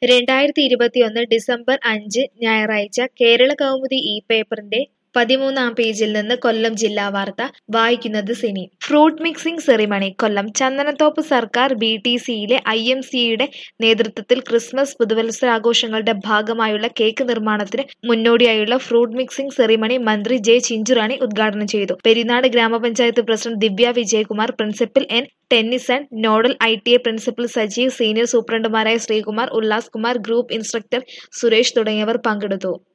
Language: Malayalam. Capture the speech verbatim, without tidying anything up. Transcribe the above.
രണ്ടായിരത്തി ഇരുപത്തിയൊന്ന് ഡിസംബർ അഞ്ച് ഞായറാഴ്ച കേരള കൗമുദി ഈ പേപ്പറിന്റെ പതിമൂന്നാം പേജിൽ നിന്ന് കൊല്ലം ജില്ലാ വാർത്ത വായിക്കുന്നത് Sini. Fruit mixing ceremony Kollam. Chandanathoppu സർക്കാർ ബി ടി സിയിലെ ഐ എം സിയുടെ നേതൃത്വത്തിൽ ക്രിസ്മസ് പുതുവത്സരാഘോഷങ്ങളുടെ ഭാഗമായുള്ള കേക്ക് നിർമ്മാണത്തിന് മുന്നോടിയായുള്ള ഫ്രൂട്ട് മിക്സിംഗ് സെറിമണി മന്ത്രി ജെ ചിഞ്ചുറാണി ഉദ്ഘാടനം ചെയ്തു. Perinad grama panchayat president Divya Vijayakumar, principal N Tennyson, nodal I T A principal Sajeev, senior സൂപ്രണ്ടുമാരായ ശ്രീകുമാർ, ഉല്ലാസ് കുമാർ, ഗ്രൂപ്പ് ഇൻസ്ട്രക്ടർ സുരേഷ് തുടങ്ങിയവർ പങ്കെടുത്തു.